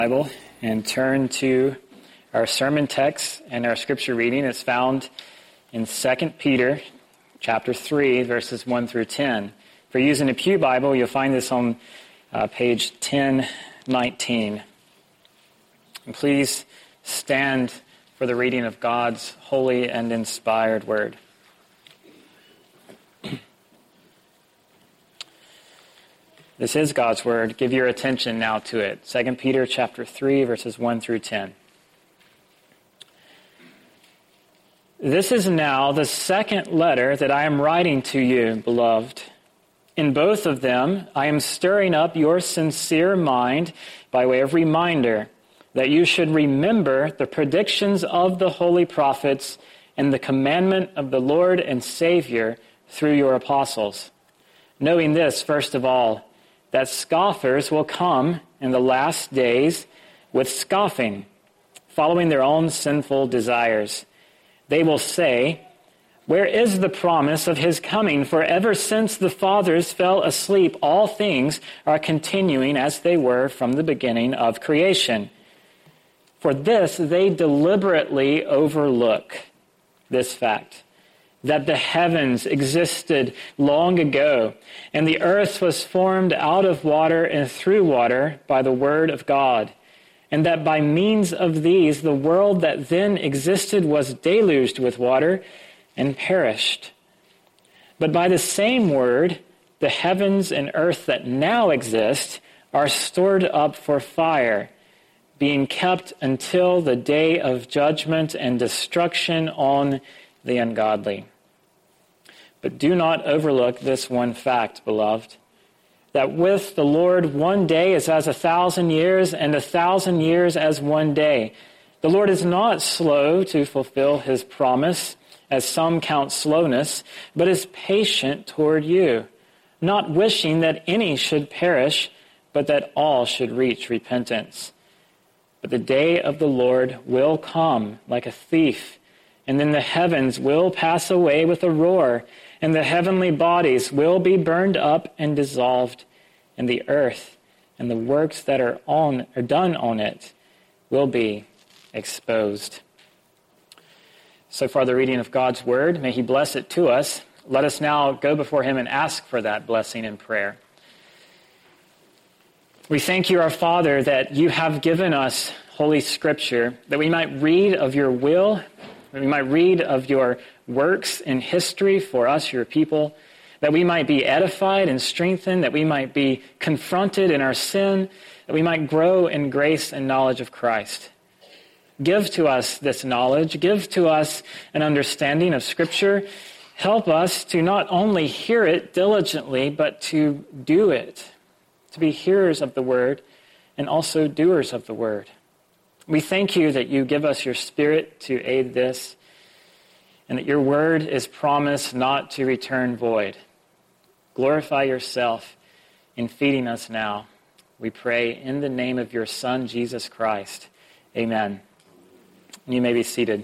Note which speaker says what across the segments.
Speaker 1: Bible and turn to our sermon text, and our scripture reading is found in 2 Peter chapter 3, verses 1 through 10. If you're using a Pew Bible, you'll find this on page 1019. And please stand for the reading of God's holy and inspired word. This is God's word. Give your attention now to it. 2 Peter chapter 3, verses 1 through 10. This is now the second letter that I am writing to you, beloved. In both of them, I am stirring up your sincere mind by way of reminder that you should remember the predictions of the holy prophets and the commandment of the Lord and Savior through your apostles. Knowing this, first of all, that scoffers will come in the last days with scoffing, following their own sinful desires. They will say, "Where is the promise of his coming? For ever since the fathers fell asleep, all things are continuing as they were from the beginning of creation." For this they deliberately overlook this fact, that the heavens existed long ago, and the earth was formed out of water and through water by the word of God, and that by means of these the world that then existed was deluged with water and perished. But by the same word, the heavens and earth that now exist are stored up for fire, being kept until the day of judgment and destruction on the ungodly. But do not overlook this one fact, beloved, that with the Lord 1 day is as 1,000 years, and 1,000 years as 1 day. The Lord is not slow to fulfill his promise, as some count slowness, but is patient toward you, not wishing that any should perish, but that all should reach repentance. But the day of the Lord will come like a thief, and then the heavens will pass away with a roar, and the heavenly bodies will be burned up and dissolved, and the earth and the works that are done on it will be exposed. So far the reading of God's word. May he bless it to us. Let us now go before him and ask for that blessing in prayer. We thank you, our Father, that you have given us Holy Scripture, that we might read of your will, that we might read of your works in history for us, your people, that we might be edified and strengthened, that we might be confronted in our sin, that we might grow in grace and knowledge of Christ. Give to us this knowledge. Give to us an understanding of Scripture. Help us to not only hear it diligently, but to do it, to be hearers of the word and also doers of the word. We thank you that you give us your Spirit to aid this, and that your word is promised not to return void. Glorify yourself in feeding us now. We pray in the name of your Son, Jesus Christ. Amen. You may be seated.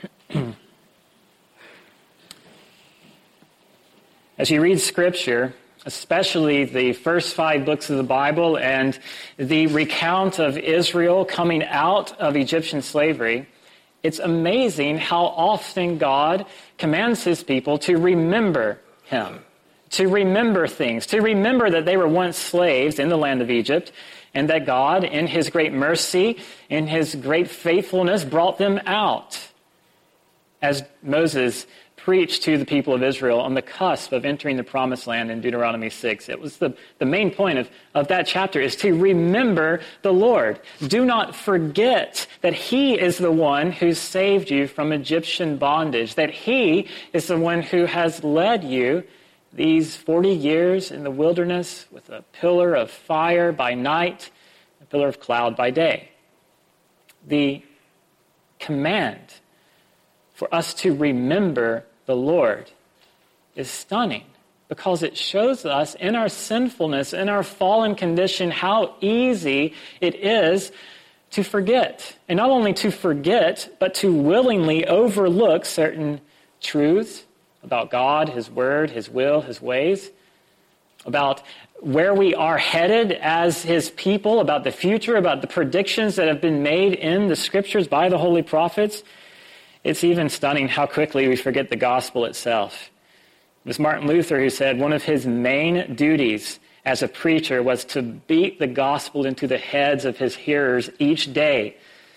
Speaker 1: As you read Scripture, especially the first 5 books of the Bible and the recount of Israel coming out of Egyptian slavery, it's amazing how often God commands his people to remember him, to remember things, to remember that they were once slaves in the land of Egypt, and that God, in his great mercy, in his great faithfulness, brought them out. As Moses preached to the people of Israel on the cusp of entering the promised land in Deuteronomy 6. It was the main point of that chapter is to remember the Lord. Do not forget that he is the one who saved you from Egyptian bondage, that he is the one who has led you these 40 years in the wilderness with a pillar of fire by night, a pillar of cloud by day. The command for us to remember the Lord is stunning because it shows us in our sinfulness, in our fallen condition, how easy it is to forget. And not only to forget, but to willingly overlook certain truths about God, his word, his will, his ways. about where we are headed as his people, about the future, about the predictions that have been made in the scriptures by the holy prophets, it's even stunning how quickly we forget the gospel itself. It was Martin Luther who said one of his main duties as a preacher was to beat the gospel into the heads of his hearers each day.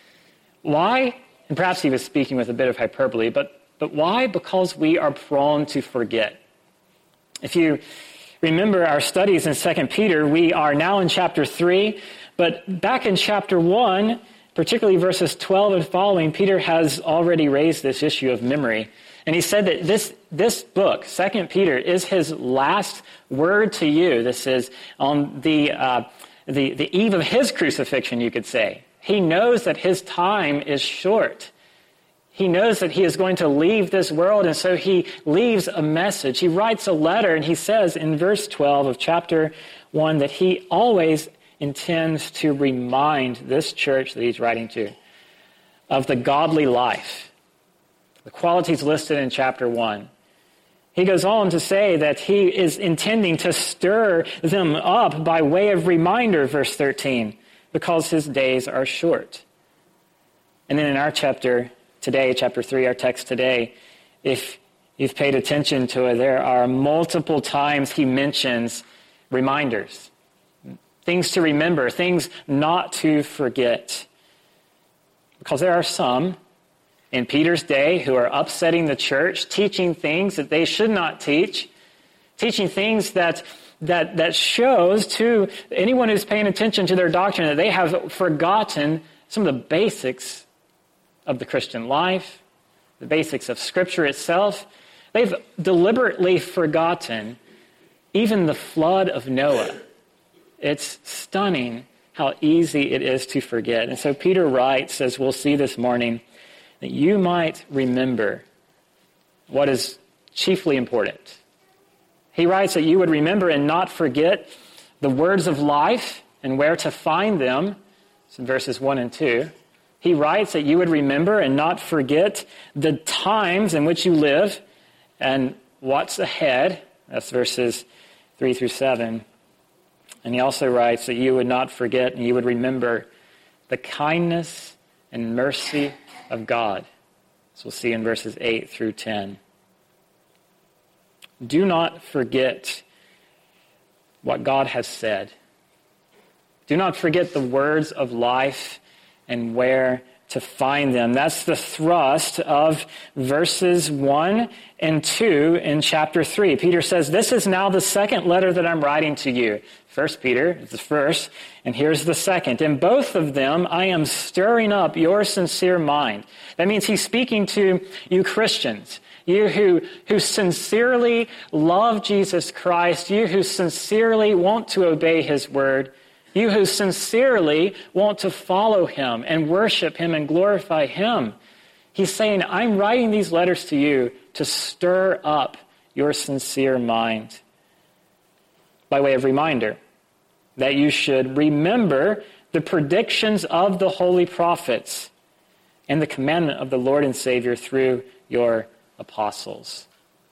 Speaker 1: Why? And perhaps he was speaking with a bit of hyperbole, but why? Because we are prone to forget. If you remember our studies in 2 Peter, we are now in chapter 3, but back in chapter 1, particularly verses 12 and following, Peter has already raised this issue of memory. And he said that this book, 2 Peter, is his last word to you. This is on the eve of his crucifixion, you could say. He knows that his time is short. He knows that he is going to leave this world, and so he leaves a message. He writes a letter, and he says in verse 12 of chapter 1 that he always intends to remind this church that he's writing to of the godly life, the qualities listed in chapter 1. He goes on to say that he is intending to stir them up by way of reminder, verse 13, because his days are short. And then in our chapter today, chapter 3, our text today, if you've paid attention to it, there are multiple times he mentions reminders, things to remember, things not to forget. Because there are some in Peter's day who are upsetting the church, teaching things that they should not teach, teaching things that shows to anyone who's paying attention to their doctrine that they have forgotten some of the basics of the Christian life, the basics of Scripture itself. They've deliberately forgotten even the flood of Noah. It's stunning how easy it is to forget. And so Peter writes, as we'll see this morning, that you might remember what is chiefly important. He writes that you would remember and not forget the words of life and where to find them. It's in verses 1 and 2. He writes that you would remember and not forget the times in which you live and what's ahead. That's verses 3 through 7. And he also writes that you would not forget and you would remember the kindness and mercy of God. So we'll see in verses 8 through 10. Do not forget what God has said. Do not forget the words of life and where to find them. That's the thrust of verses 1 and 2 in chapter 3. Peter says, this is now the second letter that I'm writing to you. First Peter is the first, and here's the second. In both of them, I am stirring up your sincere mind. That means he's speaking to you Christians, you who sincerely love Jesus Christ, you who sincerely want to obey his word, you who sincerely want to follow him and worship him and glorify him. He's saying, I'm writing these letters to you to stir up your sincere mind by way of reminder that you should remember the predictions of the holy prophets and the commandment of the Lord and Savior through your apostles.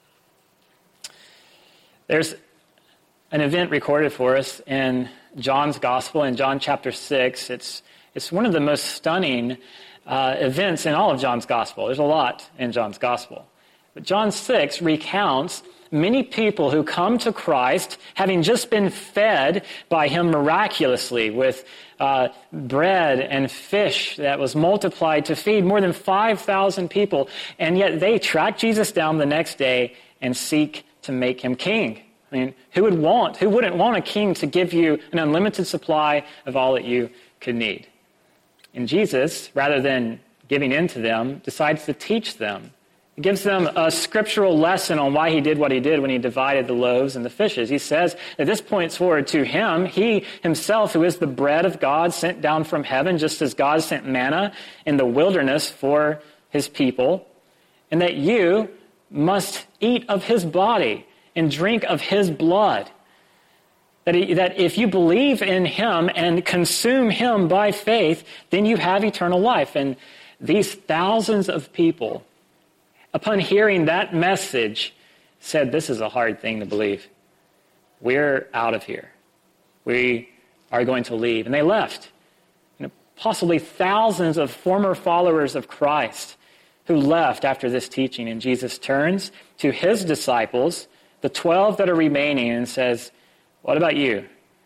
Speaker 1: There's an event recorded for us in John's Gospel, in John chapter 6. It's one of the most stunning events in all of John's Gospel. There's a lot in John's Gospel. But John 6 recounts many people who come to Christ having just been fed by him miraculously with bread and fish that was multiplied to feed more than 5,000 people. And yet they track Jesus down the next day and seek to make him king. I mean, who wouldn't want a king to give you an unlimited supply of all that you could need? And Jesus, rather than giving in to them, decides to teach them. He gives them a scriptural lesson on why he did what he did when he divided the loaves and the fishes. He says that this points forward to him, he himself who is the bread of God sent down from heaven, just as God sent manna in the wilderness for his people, and that you must eat of his body and drink of his blood. That if you believe in him and consume him by faith, then you have eternal life. And these thousands of people, upon hearing that message, said, this is a hard thing to believe. we're out of here. We are going to leave. And they left. Possibly thousands of former followers of Christ who left after this teaching. And Jesus turns to his disciples, the 12 that are remaining, and says, what about you?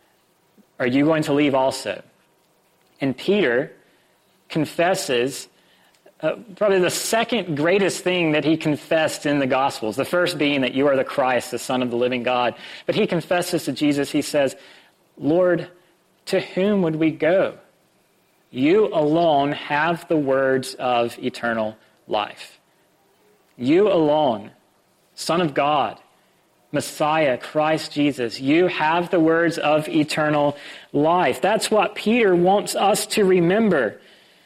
Speaker 1: Are you going to leave also? And Peter confesses probably the second greatest thing that he confessed in the Gospels, the first being that you are the Christ, the Son of the living God. But he confesses to Jesus, he says, Lord, to whom would we go? You alone have the words of eternal life. You alone, Son of God, Messiah, Christ Jesus, you have the words of eternal life. That's what Peter wants us to remember.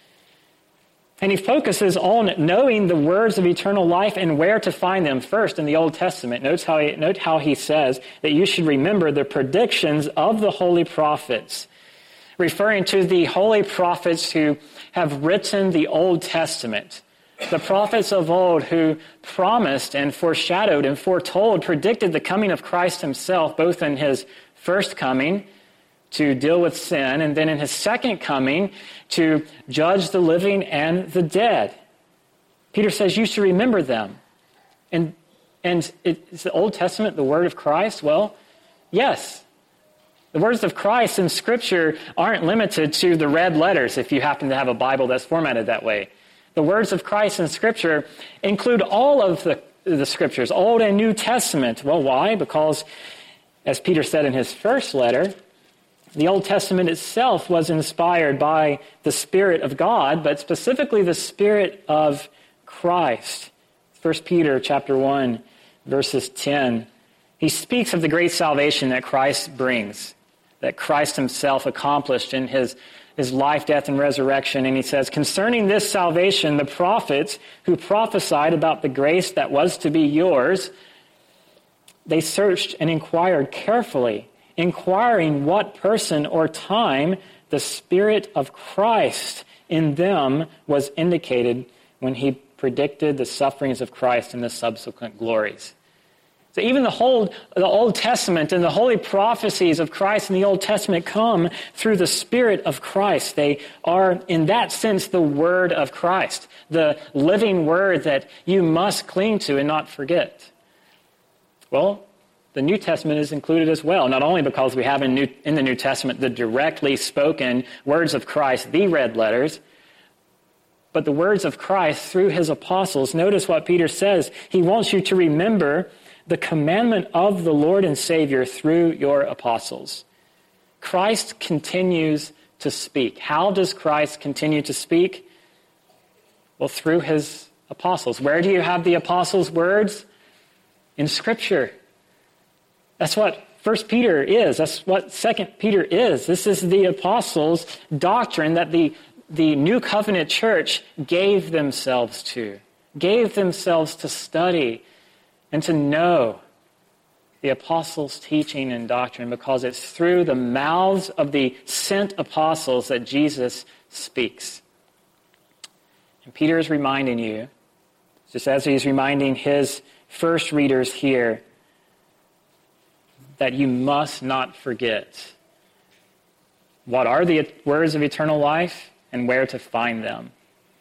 Speaker 1: And he focuses on knowing the words of eternal life and where to find them first in the Old Testament. Note how he says that you should remember the predictions of the holy prophets, referring to the holy prophets who have written the Old Testament. The prophets of old who promised and foreshadowed and foretold, predicted the coming of Christ himself, both in his first coming to deal with sin, and then in his second coming to judge the living and the dead. Peter says you should remember them. And is the Old Testament the word of Christ? Well, yes. The words of Christ in Scripture aren't limited to the red letters if you happen to have a Bible that's formatted that way. The words of Christ in Scripture include all of the Scriptures, Old and New Testament. Well, why? Because, as Peter said in his first letter, the Old Testament itself was inspired by the Spirit of God, but specifically the Spirit of Christ. 1 Peter chapter 1, verses 10. He speaks of the great salvation that Christ brings, that Christ himself accomplished in his life, death, and resurrection. And he says, concerning this salvation, the prophets who prophesied about the grace that was to be yours, they searched and inquired carefully, inquiring what person or time the Spirit of Christ in them was indicated when he predicted the sufferings of Christ and the subsequent glories. So even the Old Testament and the holy prophecies of Christ in the Old Testament come through the Spirit of Christ. They are, in that sense, the Word of Christ, the living Word that you must cling to and not forget. Well, the New Testament is included as well, not only because we have in the New Testament the directly spoken words of Christ, the red letters, but the words of Christ through his apostles. Notice what Peter says. He wants you to remember the commandment of the Lord and Savior through your apostles. Christ continues to speak. How does Christ continue to speak? Well, through his apostles. Where do you have the apostles' words? In Scripture. That's what 1 Peter is. That's what 2 Peter is. This is the apostles' doctrine that the New Covenant church gave themselves to study and to know the apostles' teaching and doctrine, because it's through the mouths of the sent apostles that Jesus speaks. And Peter is reminding you, just as he's reminding his first readers here, that you must not forget what are the words of eternal life and where to find them.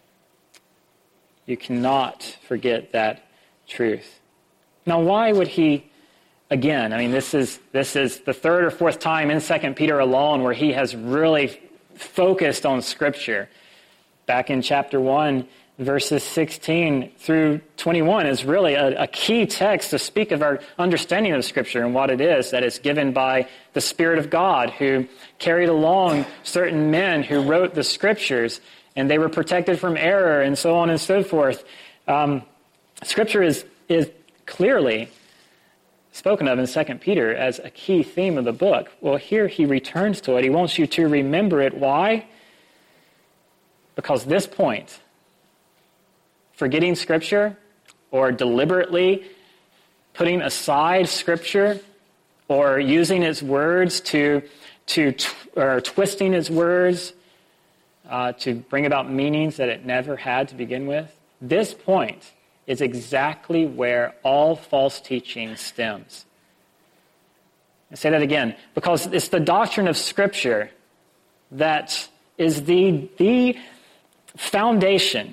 Speaker 1: You cannot forget that truth. Now, why would he, again, this is the third or fourth time in 2 Peter alone where he has really focused on Scripture. Back in chapter 1, verses 16 through 21 is really a key text to speak of our understanding of Scripture and what it is, that it's given by the Spirit of God who carried along certain men who wrote the Scriptures, and they were protected from error and so on and so forth. Scripture is clearly spoken of in 2 Peter as a key theme of the book. Well, here he returns to it. He wants you to remember it. Why? Because this point, forgetting Scripture or deliberately putting aside Scripture or using its words or twisting its words to bring about meanings that it never had to begin with, this point is exactly where all false teaching stems. I say that again, because it's the doctrine of Scripture that is the foundation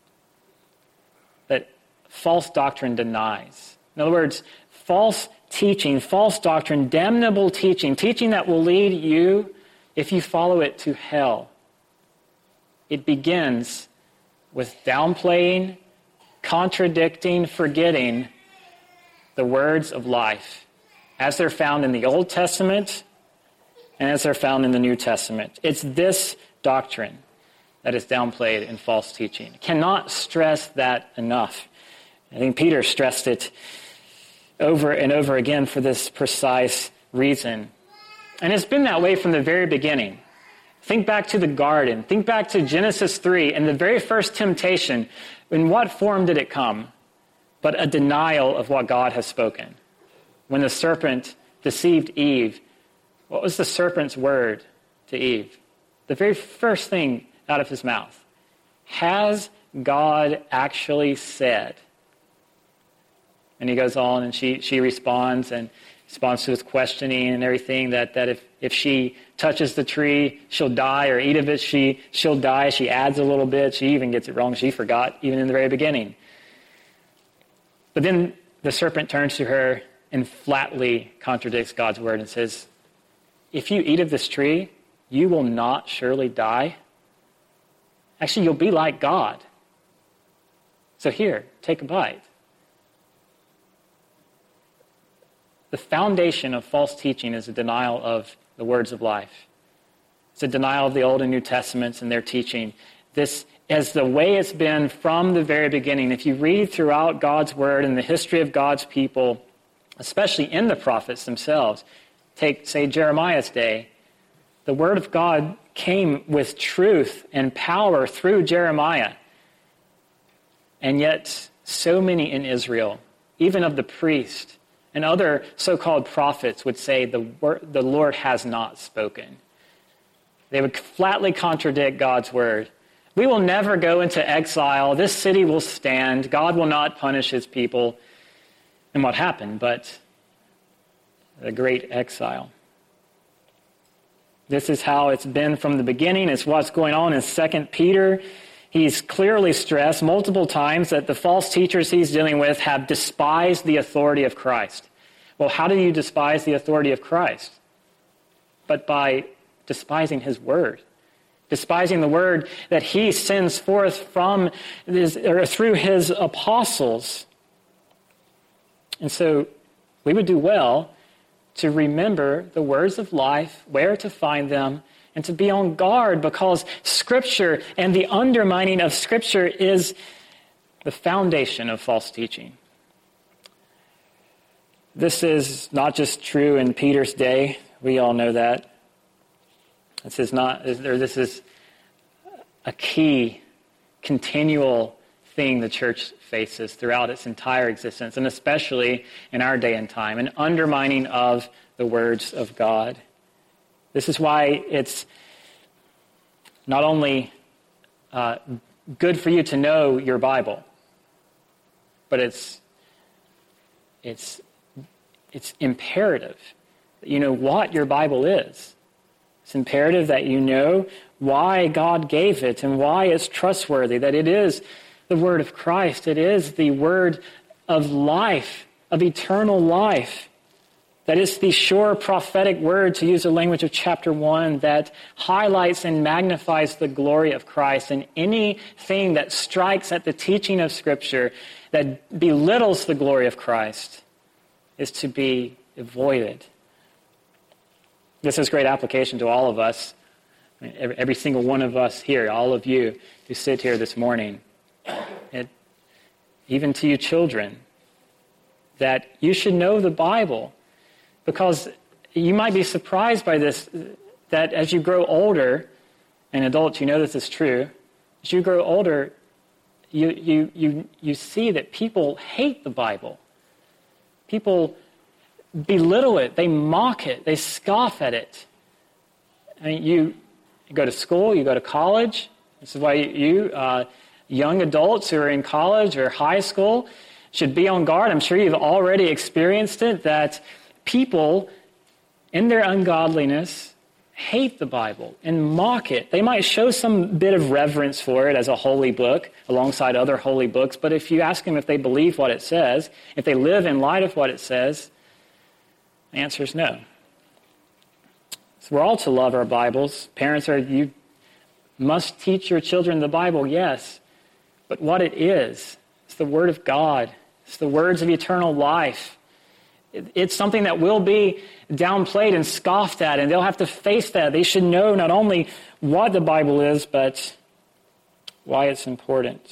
Speaker 1: that false doctrine denies. In other words, false teaching, false doctrine, damnable teaching, teaching that will lead you, if you follow it, to hell. It begins with downplaying, contradicting, forgetting the words of life as they're found in the Old Testament and as they're found in the New Testament. It's this doctrine that is downplayed in false teaching. Cannot stress that enough. I think Peter stressed it over and over again for this precise reason. And it's been that way from the very beginning. Think back to the garden. Think back to Genesis 3 and the very first temptation. In what form did it come? But a denial of what God has spoken. When the serpent deceived Eve, what was the serpent's word to Eve? The very first thing out of his mouth. Has God actually said? And he goes on and she responds and responds to his questioning and everything that if she touches the tree, she'll die, or eat of it, she'll die. She adds a little bit. She even gets it wrong. She forgot even in the very beginning. But then the serpent turns to her and flatly contradicts God's word and says, if you eat of this tree, you will not surely die. Actually, you'll be like God. So here, take a bite. The foundation of false teaching is a denial of the words of life. It's a denial of the Old and New Testaments and their teaching. This is the way it's been from the very beginning. If you read throughout God's word and the history of God's people, especially in the prophets themselves, take, say, Jeremiah's day, the word of God came with truth and power through Jeremiah. And yet, so many in Israel, even of the priest, and other so-called prophets would say the Lord has not spoken. They would flatly contradict God's word. We will never go into exile. This city will stand. God will not punish his people. And what happened? But the great exile. This is how it's been from the beginning. It's what's going on in 2 Peter. He's clearly stressed multiple times that the false teachers he's dealing with have despised the authority of Christ. Well, how do you despise the authority of Christ? But by despising his word. Despising the word that he sends forth from through his apostles. And so we would do well to remember the words of life, where to find them, and to be on guard, because Scripture and the undermining of Scripture is the foundation of false teaching. This is not just true in Peter's day. We all know that. This is a key, continual thing the church faces throughout its entire existence, and especially in our day and time, an undermining of the words of God. This is why it's not only good for you to know your Bible, but it's imperative that you know what your Bible is. It's imperative that you know why God gave it and why it's trustworthy, that it is the word of Christ. It is the word of life, of eternal life. That is the sure prophetic word, to use the language of chapter 1, that highlights and magnifies the glory of Christ. And anything that strikes at the teaching of Scripture that belittles the glory of Christ is to be avoided. This has great application to all of us. I mean, every single one of us here, all of you who sit here this morning, even to you children, that you should know the Bible. Because you might be surprised by this, that as you grow older, and adults, you know this is true, as you grow older, you see that people hate the Bible. People belittle it, they mock it, they scoff at it. I mean, you go to school, you go to college. This is why you young adults who are in college or high school should be on guard. I'm sure you've already experienced it, that people in their ungodliness, hate the Bible and mock it. They might show some bit of reverence for it as a holy book alongside other holy books, but if you ask them if they believe what it says, if they live in light of what it says, the answer is no. So we're all to love our Bibles. Parents, you must teach your children the Bible, yes, but what it is, it's the Word of God. It's the words of eternal life. It's something that will be downplayed and scoffed at, and they'll have to face that. They should know not only what the Bible is, but why it's important.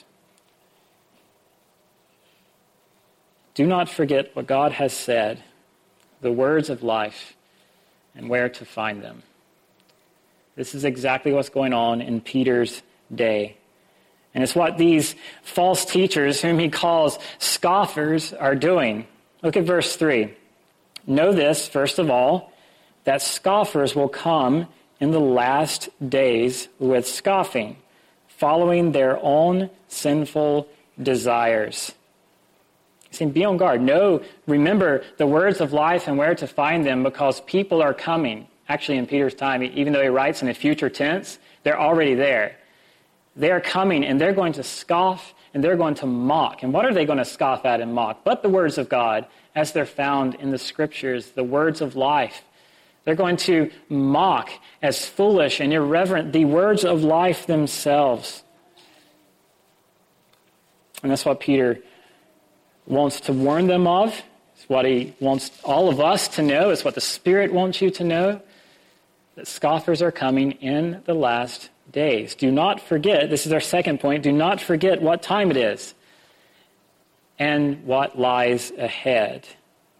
Speaker 1: Do not forget what God has said, the words of life, and where to find them. This is exactly what's going on in Peter's day. And it's what these false teachers, whom he calls scoffers, are doing. Look at verse 3. Know this, first of all, that scoffers will come in the last days with scoffing, following their own sinful desires. He's saying, be on guard. Remember the words of life and where to find them, because people are coming. Actually, in Peter's time, even though he writes in a future tense, they're already there. They're coming, and they're going to scoff, and they're going to mock. And what are they going to scoff at and mock? But the words of God, as they're found in the Scriptures, the words of life. They're going to mock as foolish and irreverent the words of life themselves. And that's what Peter wants to warn them of. It's what he wants all of us to know. It's what the Spirit wants you to know, that scoffers are coming in the last days. Do not forget, this is our second point, do not forget what time it is and what lies ahead.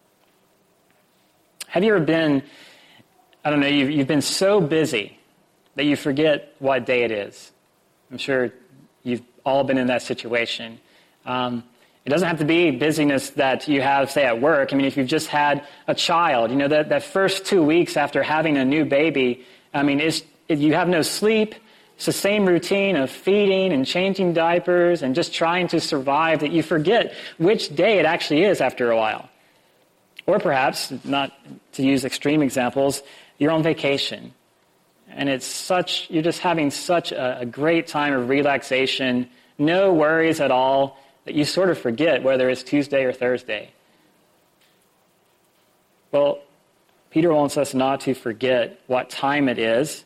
Speaker 1: Have you ever been, you've been so busy that you forget what day it is? I'm sure you've all been in that situation. It doesn't have to be busyness that you have, say, at work. I mean, if you've just had a child, that first 2 weeks after having a new baby, you have no sleep. It's the same routine of feeding and changing diapers and just trying to survive that you forget which day it actually is after a while. Or perhaps, not to use extreme examples, you're on vacation. And you're just having such a great time of relaxation, no worries at all, that you sort of forget whether it's Tuesday or Thursday. Well, Peter wants us not to forget what time it is,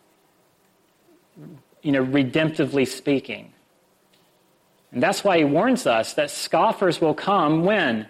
Speaker 1: redemptively speaking. And that's why he warns us that scoffers will come when?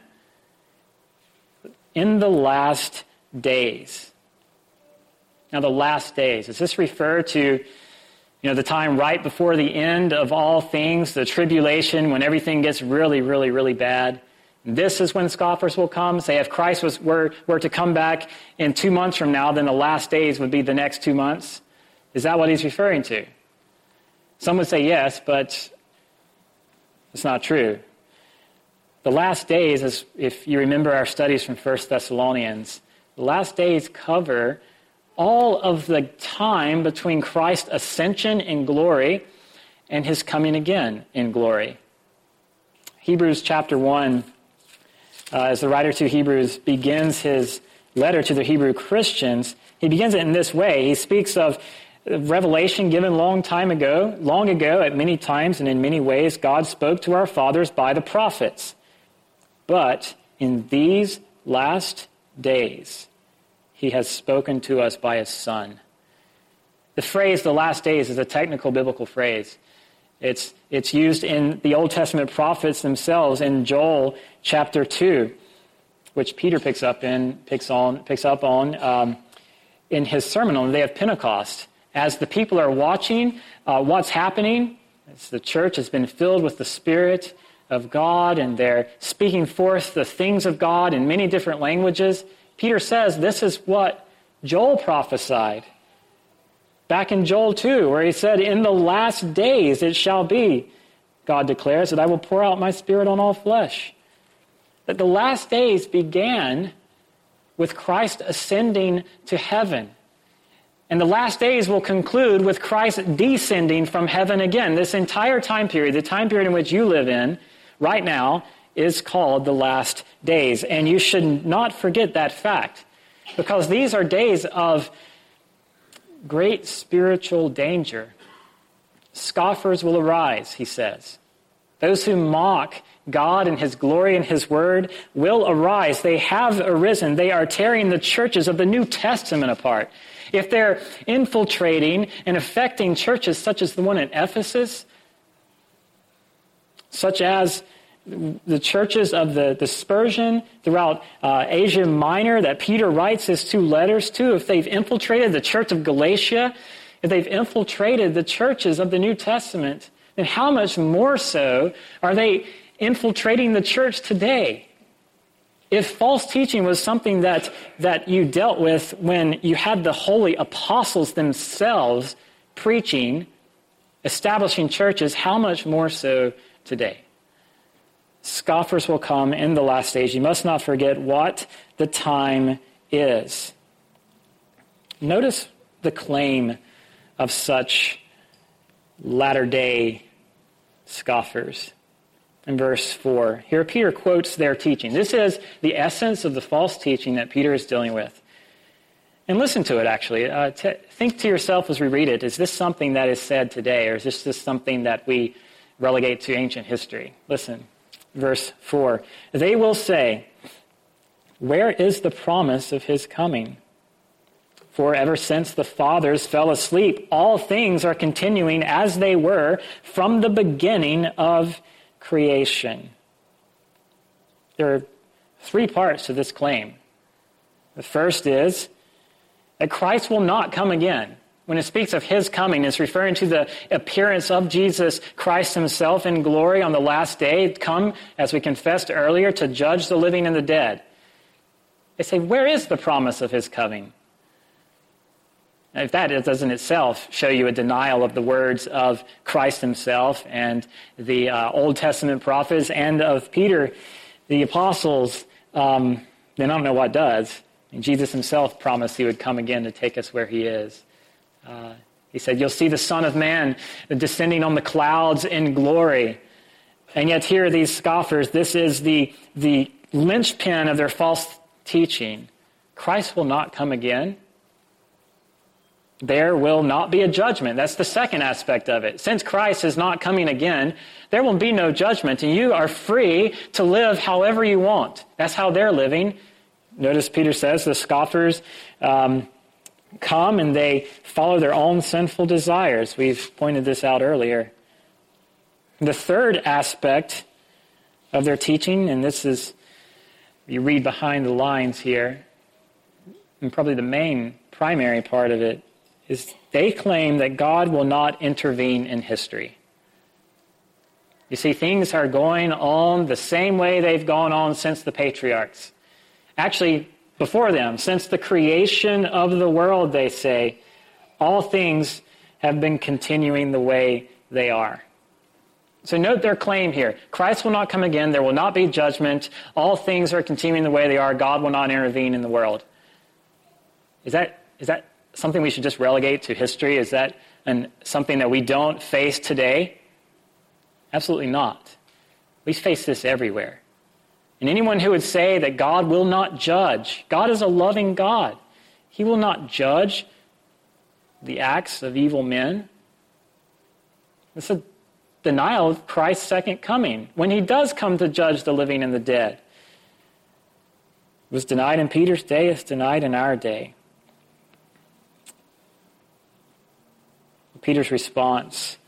Speaker 1: In the last days. Now, the last days, does this refer to the time right before the end of all things, the tribulation, when everything gets really, really, really bad? This is when scoffers will come. Say, if Christ were to come back in 2 months from now, then the last days would be the next 2 months. Is that what he's referring to? Some would say yes, but it's not true. The last days, is, if you remember our studies from 1 Thessalonians, the last days cover all of the time between Christ's ascension in glory and his coming again in glory. Hebrews chapter 1, as the writer to Hebrews begins his letter to the Hebrew Christians, he begins it in this way. He speaks of revelation given long ago, at many times and in many ways, God spoke to our fathers by the prophets. But in these last days, he has spoken to us by his Son. The phrase, the last days, is a technical biblical phrase. It's used in the Old Testament prophets themselves in Joel chapter 2, which Peter picks up on in his sermon on the day of Pentecost. As the people are watching what's happening, as the church has been filled with the Spirit of God, and they're speaking forth the things of God in many different languages, Peter says this is what Joel prophesied back in Joel 2, where he said, in the last days it shall be, God declares, that I will pour out my Spirit on all flesh. That the last days began with Christ ascending to heaven. And the last days will conclude with Christ descending from heaven again. This entire time period, the time period in which you live in right now, is called the last days. And you should not forget that fact. because these are days of great spiritual danger. Scoffers will arise, he says. Those who mock God and his glory and his word will arise. They have arisen. They are tearing the churches of the New Testament apart. If they're infiltrating and affecting churches such as the one in Ephesus, such as the churches of the dispersion throughout Asia Minor that Peter writes his 2 letters to, if they've infiltrated the church of Galatia, if they've infiltrated the churches of the New Testament, then how much more so are they infiltrating the church today? If false teaching was something that you dealt with when you had the holy apostles themselves preaching, establishing churches, how much more so today? Scoffers will come in the last days. You must not forget what the time is. Notice the claim of such latter-day scoffers. In verse 4, here Peter quotes their teaching. This is the essence of the false teaching that Peter is dealing with. And listen to it, actually. Think to yourself as we read it, is this something that is said today, or is this just something that we relegate to ancient history? Listen, verse 4. They will say, where is the promise of his coming? For ever since the fathers fell asleep, all things are continuing as they were from the beginning of creation. There are 3 parts to this claim. The first is that Christ will not come again. When it speaks of his coming, it's referring to the appearance of Jesus Christ himself in glory on the last day, come, as we confessed earlier, to judge the living and the dead. They say, where is the promise of his coming? Now, if that doesn't itself show you a denial of the words of Christ himself and the Old Testament prophets and of Peter, the apostles, then I don't know what does. And Jesus himself promised he would come again to take us where he is. He said, you'll see the Son of Man descending on the clouds in glory. And yet here these scoffers, this is the linchpin of their false teaching. Christ will not come again. There will not be a judgment. That's the second aspect of it. Since Christ is not coming again, there will be no judgment, and you are free to live however you want. That's how they're living. Notice Peter says the scoffers come and they follow their own sinful desires. We've pointed this out earlier. The third aspect of their teaching, and this is, you read behind the lines here, and probably the main primary part of it, is they claim that God will not intervene in history. You see, things are going on the same way they've gone on since the patriarchs. Actually, before them, since the creation of the world, they say, all things have been continuing the way they are. So note their claim here. Christ will not come again. There will not be judgment. All things are continuing the way they are. God will not intervene in the world. Is that something we should just relegate to history? Is that something that we don't face today? Absolutely not. We face this everywhere. And anyone who would say that God will not judge, God is a loving God. He will not judge the acts of evil men. It's a denial of Christ's second coming, when he does come to judge the living and the dead. It was denied in Peter's day, it's denied in our day. Peter's response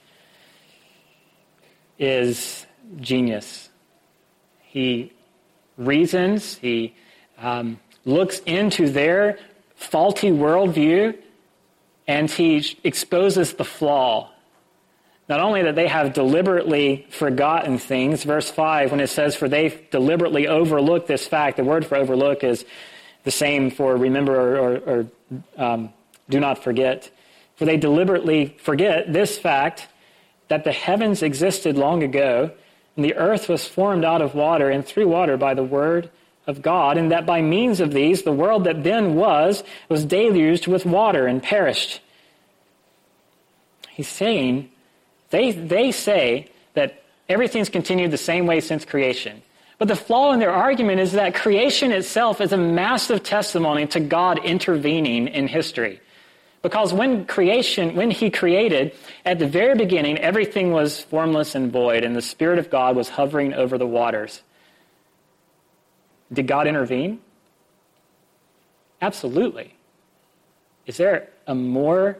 Speaker 1: is genius. He reasons, he looks into their faulty worldview, and he exposes the flaw. Not only that they have deliberately forgotten things, verse 5, when it says, for they deliberately overlook this fact, the word for overlook is the same for remember or do not forget. For they deliberately forget this fact, that the heavens existed long ago, and the earth was formed out of water and through water by the word of God, and that by means of these, the world that then was deluged with water and perished. He's saying, they say that everything's continued the same way since creation. But the flaw in their argument is that creation itself is a massive testimony to God intervening in history. Because when he created, at the very beginning, everything was formless and void, and the Spirit of God was hovering over the waters. Did God intervene? Absolutely. Is there a more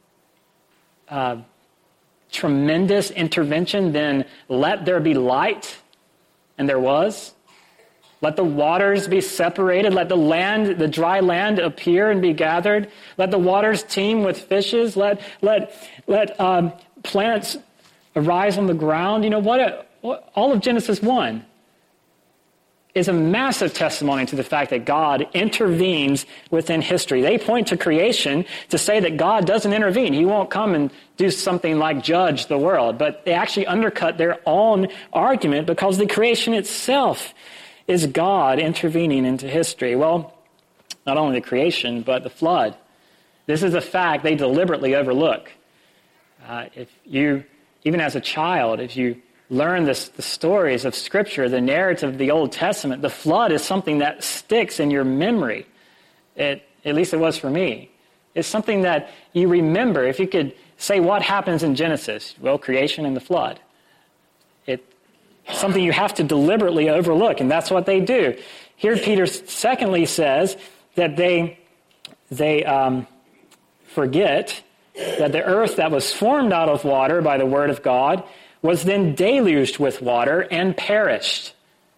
Speaker 1: tremendous intervention than let there be light? And there was. Let the waters be separated. Let the dry land appear and be gathered. Let the waters teem with fishes. Let plants arise on the ground. You know what all of Genesis 1 is a massive testimony to the fact that God intervenes within history. They point to creation to say that God doesn't intervene. He won't come and do something like judge the world. But they actually undercut their own argument because the creation itself is God intervening into history. Well, not only the creation, but the flood. This is a fact they deliberately overlook. Even as a child, if you learn the stories of Scripture, the narrative of the Old Testament, the flood is something that sticks in your memory. At least it was for me. It's something that you remember. If you could say what happens in Genesis, well, creation and the flood. It's something you have to deliberately overlook, and that's what they do. Here Peter secondly says that they forget that the earth that was formed out of water by the word of God was then deluged with water and perished.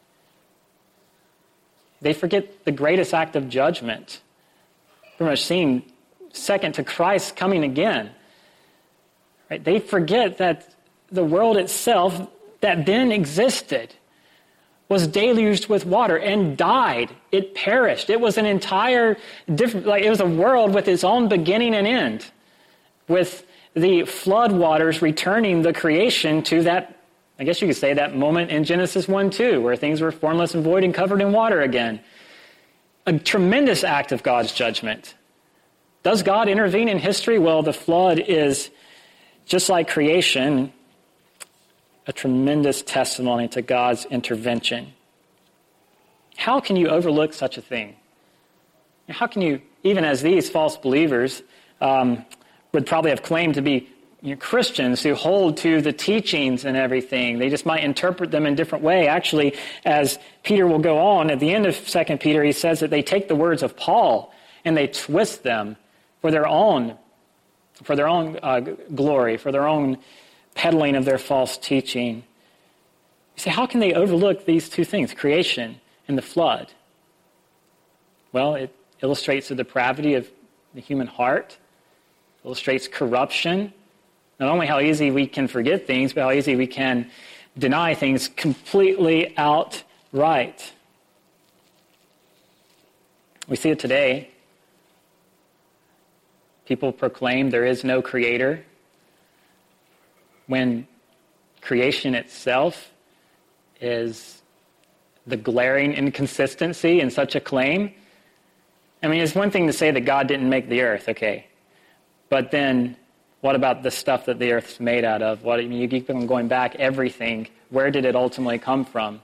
Speaker 1: They forget the greatest act of judgment, pretty much seen second to Christ coming again. Right? They forget that the world itself that then existed was deluged with water and died. It perished. It was an entire different, it was a world with its own beginning and end, with the flood waters returning the creation to that, I guess you could say, that moment in Genesis 1-2, where things were formless and void and covered in water again. A tremendous act of God's judgment. Does God intervene in history? Well, the flood is, just like creation, a tremendous testimony to God's intervention. How can you overlook such a thing? How can you, even as these false believers would probably have claimed to be Christians who hold to the teachings and everything. They just might interpret them in a different way. Actually, as Peter will go on, at the end of 2 Peter, he says that they take the words of Paul and they twist them for their own glory, for their own peddling of their false teaching. You say, how can they overlook these two things, creation and the flood? Well, it illustrates the depravity of the human heart, illustrates corruption, not only how easy we can forget things, but how easy we can deny things completely outright. We see it today. People proclaim there is no creator when creation itself is the glaring inconsistency in such a claim. I mean, it's one thing to say that God didn't make the earth, okay. But then, what about the stuff that the earth's made out of? You keep on going back, everything. Where did it ultimately come from?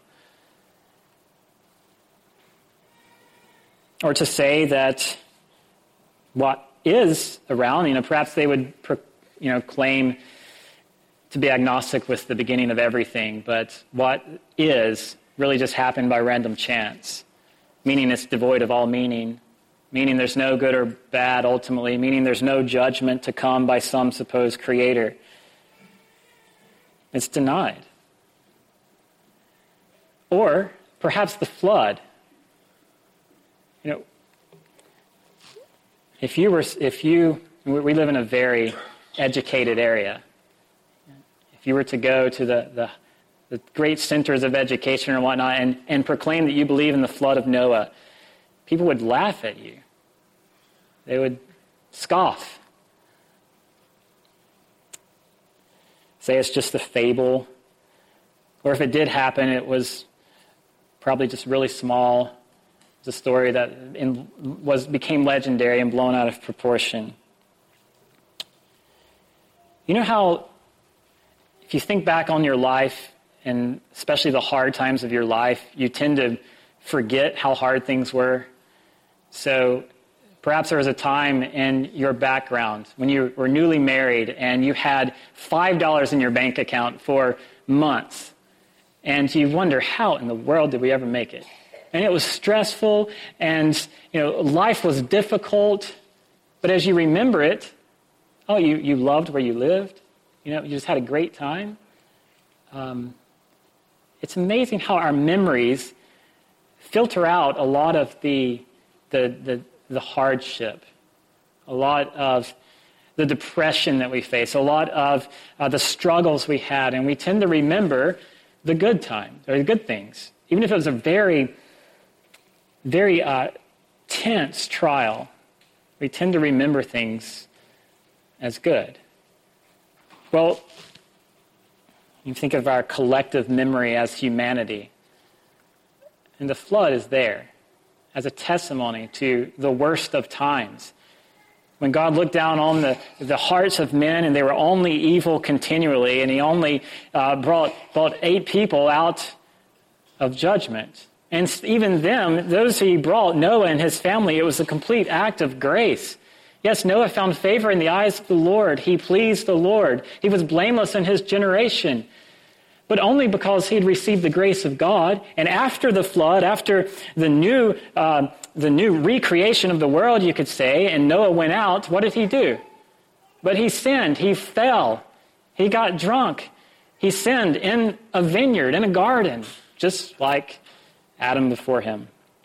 Speaker 1: Or to say that what is around, perhaps they would, claim to be agnostic with the beginning of everything, but what is really just happened by random chance, meaning it's devoid of all meaning. Meaning there's no good or bad ultimately, meaning there's no judgment to come by some supposed creator. It's denied. Or perhaps the flood. We live in a very educated area. If you were to go to the great centers of education or whatnot and proclaim that you believe in the flood of Noah, people would laugh at you. They would scoff. Say it's just a fable. Or if it did happen, it was probably just really small. It's a story that became legendary and blown out of proportion. You know how, if you think back on your life and especially the hard times of your life, you tend to forget how hard things were. So perhaps there was a time in your background when you were newly married and you had $5 in your bank account for months. And you wonder, how in the world did we ever make it? And it was stressful, and life was difficult. But as you remember it, you loved where you lived. You just had a great time. It's amazing how our memories filter out a lot of the hardship, a lot of the depression that we face, a lot of the struggles we had, and we tend to remember the good times or the good things, even if it was a very, very tense trial. We tend to remember things as good. Well, you think of our collective memory as humanity, and the flood is there as a testimony to the worst of times. When God looked down on the hearts of men and they were only evil continually, and he only brought 8 people out of judgment. And even them, those who he brought, Noah and his family, it was a complete act of grace. Yes, Noah found favor in the eyes of the Lord. He pleased the Lord. He was blameless in his generation, but only because he had received the grace of God. And after the flood, after the new recreation of the world, you could say, and Noah went out, what did he do? But he sinned. He fell. He got drunk. He sinned in a vineyard, in a garden, just like Adam before him.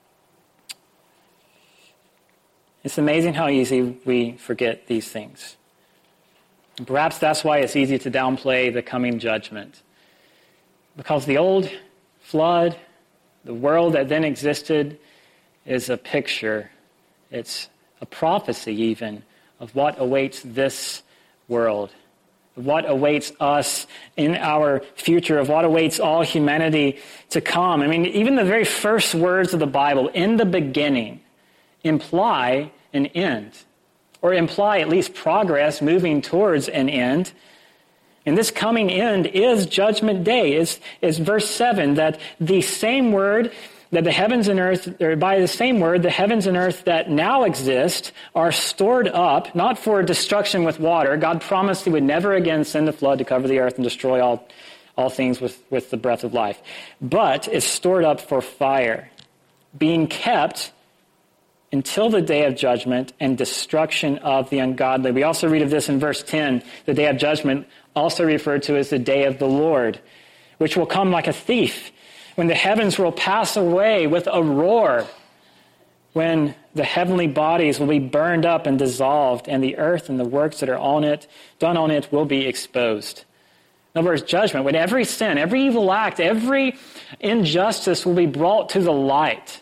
Speaker 1: It's amazing how easy we forget these things. And perhaps that's why it's easy to downplay the coming judgment. Because the old flood, the world that then existed, is a picture. It's a prophecy even of what awaits this world, of what awaits us in our future, of what awaits all humanity to come. I mean, even the very first words of the Bible, in the beginning, imply an end, or imply at least progress moving towards an end. And this coming end is Judgment Day. Is verse 7, that the same word that the heavens and earth, or by the same word, the heavens and earth that now exist are stored up, not for destruction with water. God promised he would never again send a flood to cover the earth and destroy all things with the breath of life, but is stored up for fire, being kept until the day of judgment and destruction of the ungodly. We also read of this in verse 10, the day of judgment, also referred to as the day of the Lord, which will come like a thief, when the heavens will pass away with a roar, when the heavenly bodies will be burned up and dissolved, and the earth and the works that are done on it will be exposed. In other words, judgment, when every sin, every evil act, every injustice will be brought to the light,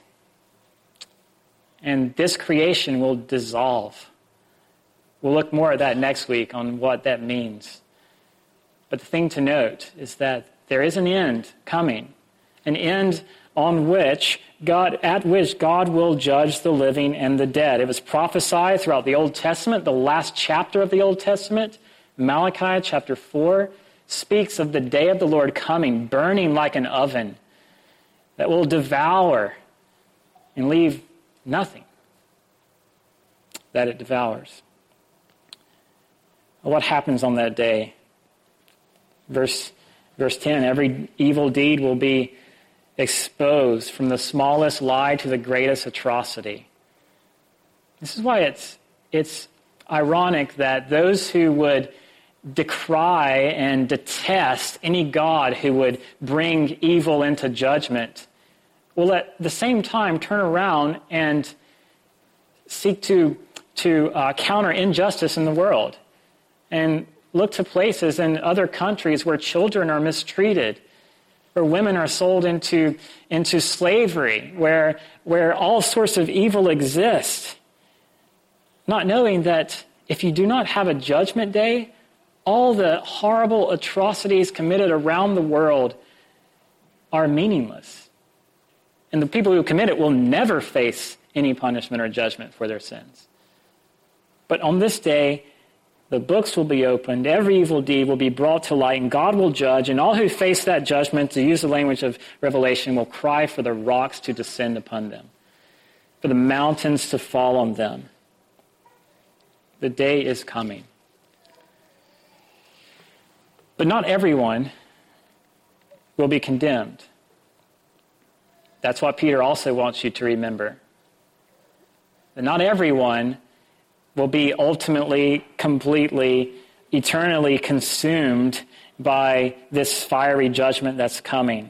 Speaker 1: and this creation will dissolve. We'll look more at that next week on what that means. But the thing to note is that there is an end coming, an end at which God will judge the living and the dead. It was prophesied throughout the Old Testament. The last chapter of the Old Testament, Malachi chapter 4, speaks of the day of the Lord coming, burning like an oven, that will devour and leave nothing that it devours. What happens on that day? Verse 10, every evil deed will be exposed, from the smallest lie to the greatest atrocity. This is why it's ironic that those who would decry and detest any God who would bring evil into judgment will at the same time turn around and seek to counter injustice in the world and look to places in other countries where children are mistreated, where women are sold into slavery, where all sorts of evil exist, not knowing that if you do not have a judgment day, all the horrible atrocities committed around the world are meaningless. And the people who commit it will never face any punishment or judgment for their sins. But on this day, The books will be opened, every evil deed will be brought to light, and God will judge, and all who face that judgment, to use the language of Revelation, will cry for the rocks to descend upon them, for the mountains to fall on them. The day is coming. But not everyone will be condemned. That's what Peter also wants you to remember. That not everyone will be ultimately, completely, eternally consumed by this fiery judgment that's coming.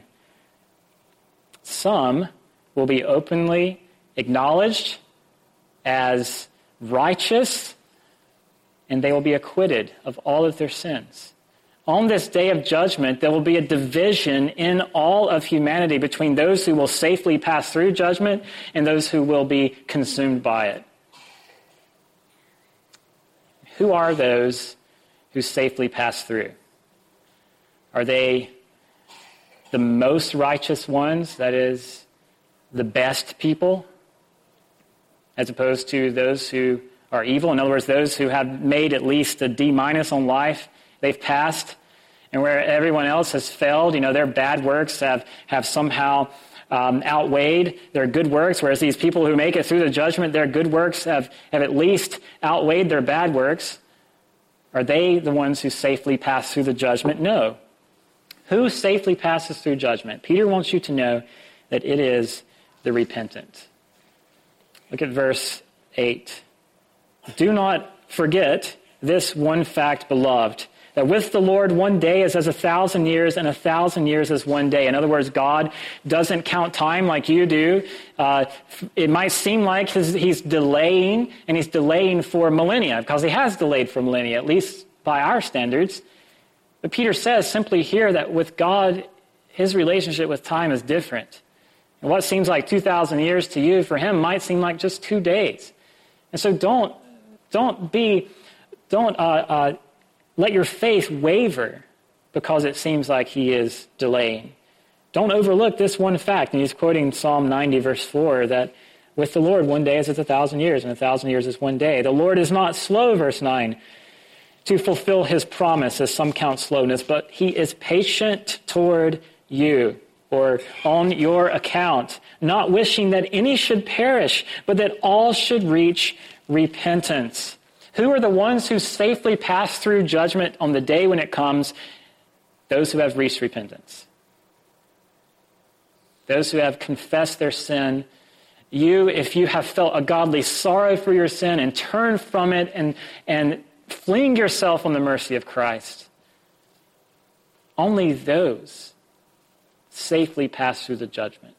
Speaker 1: Some will be openly acknowledged as righteous, and they will be acquitted of all of their sins. On this day of judgment, there will be a division in all of humanity between those who will safely pass through judgment and those who will be consumed by it. Who are those who safely pass through? Are they the most righteous ones, that is, the best people, as opposed to those who are evil? In other words, those who have made at least a D- on life, they've passed, and where everyone else has failed, their bad works have somehow outweighed their good works, whereas these people who make it through the judgment, their good works have at least outweighed their bad works. Are they the ones who safely pass through the judgment? No. Who safely passes through judgment? Peter wants you to know that it is the repentant. Look at verse 8. Do not forget this one fact, beloved, that with the Lord 1 day is as 1,000 years, and 1,000 years as 1 day. In other words, God doesn't count time like you do. It might seem like he's delaying, and he's delaying for millennia, because he has delayed for millennia, at least by our standards. But Peter says simply here that with God, his relationship with time is different. And what seems like 2,000 years to you, for him, might seem like just 2 days. And so don't let your faith waver because it seems like he is delaying. Don't overlook this one fact. And he's quoting Psalm 90, verse 4, that with the Lord 1 day is as 1,000 years, and 1,000 years is 1 day. The Lord is not slow, verse 9, to fulfill his promise, as some count slowness, but he is patient toward you, or on your account, not wishing that any should perish, but that all should reach repentance. Who are the ones who safely pass through judgment on the day when it comes? Those who have reached repentance. Those who have confessed their sin. You, if you have felt a godly sorrow for your sin and turned from it and fling yourself on the mercy of Christ, only those safely pass through the judgment,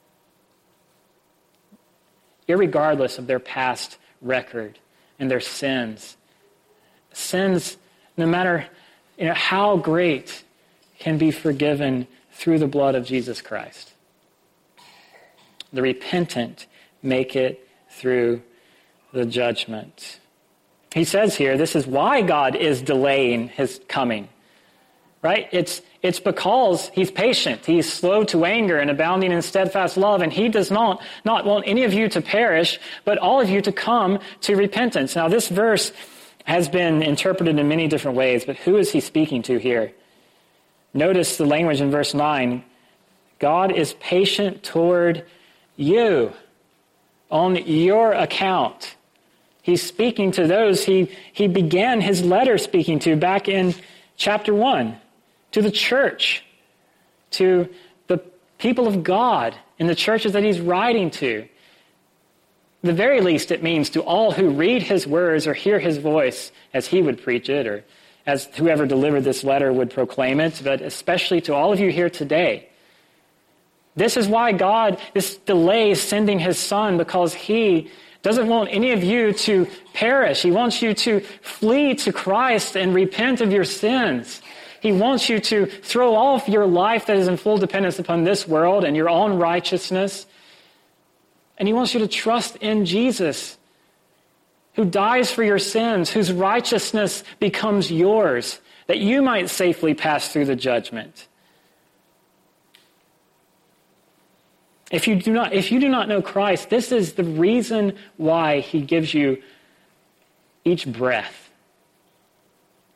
Speaker 1: irregardless of their past record and their sins. Sins, no matter how great, can be forgiven through the blood of Jesus Christ. The repentant make it through the judgment. He says here, this is why God is delaying his coming. Right? It's because he's patient. He's slow to anger and abounding in steadfast love, and he does not want any of you to perish, but all of you to come to repentance. Now, this verse has been interpreted in many different ways, but who is he speaking to here? Notice the language in verse 9. God is patient toward you on your account. He's speaking to those he began his letter speaking to back in chapter 1. To the church, to the people of God in the churches that he's writing to. The very least, it means to all who read his words or hear his voice as he would preach it, or as whoever delivered this letter would proclaim it, but especially to all of you here today. This is why God, this delays sending his son, because he doesn't want any of you to perish. He wants you to flee to Christ and repent of your sins. He wants you to throw off your life that is in full dependence upon this world and your own righteousness. And he wants you to trust in Jesus, who dies for your sins, whose righteousness becomes yours, that you might safely pass through the judgment. If you do not know Christ, this is the reason why he gives you each breath.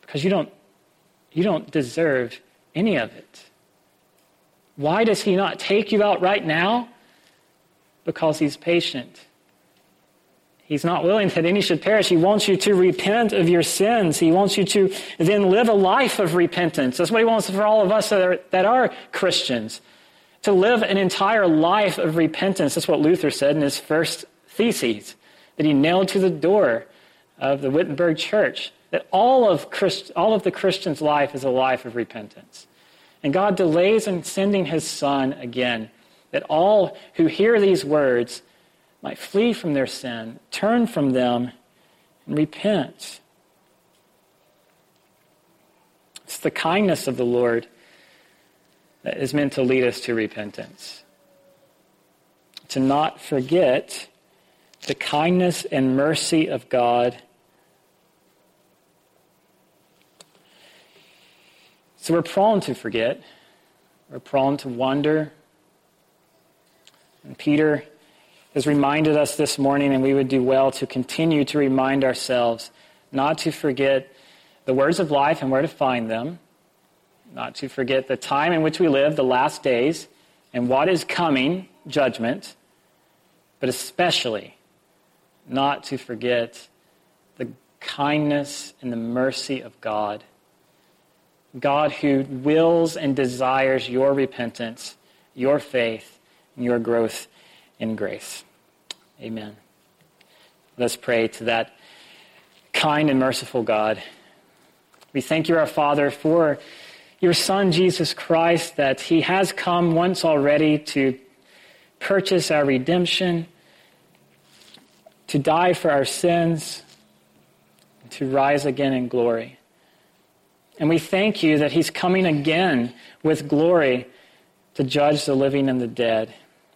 Speaker 1: Because you don't deserve any of it. Why does he not take you out right now? Because he's patient. He's not willing that any should perish. He wants you to repent of your sins. He wants you to then live a life of repentance. That's what he wants for all of us that are Christians, to live an entire life of repentance. That's what Luther said in his first theses that he nailed to the door of the Wittenberg Church, that all of the Christian's life is a life of repentance. And God delays in sending his Son again, that all who hear these words might flee from their sin, turn from them, and repent. It's the kindness of the Lord that is meant to lead us to repentance. To not forget the kindness and mercy of God. So we're prone to forget. We're prone to wonder. And Peter has reminded us this morning, and we would do well to continue to remind ourselves not to forget the words of life and where to find them, not to forget the time in which we live, the last days, and what is coming, judgment, but especially not to forget the kindness and the mercy of God. God who wills and desires your repentance, your faith, and your growth in grace. Amen. Let's pray to that kind and merciful God. We thank you, our Father, for your Son, Jesus Christ, that he has come once already to purchase our redemption, to die for our sins, and to rise again in glory. And we thank you that he's coming again with glory to judge the living and the dead.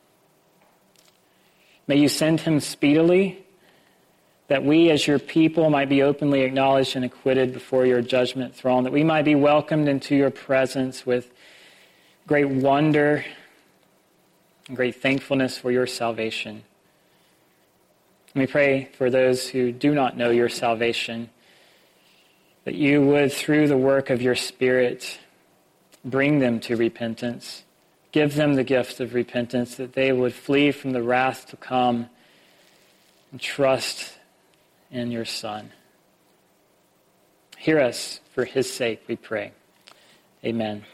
Speaker 1: May you send him speedily, that we as your people might be openly acknowledged and acquitted before your judgment throne, that we might be welcomed into your presence with great wonder and great thankfulness for your salvation. And we pray for those who do not know your salvation, that you would, through the work of your Spirit, bring them to repentance. Give them the gift of repentance, that they would flee from the wrath to come and trust in your Son. Hear us for his sake, we pray. Amen.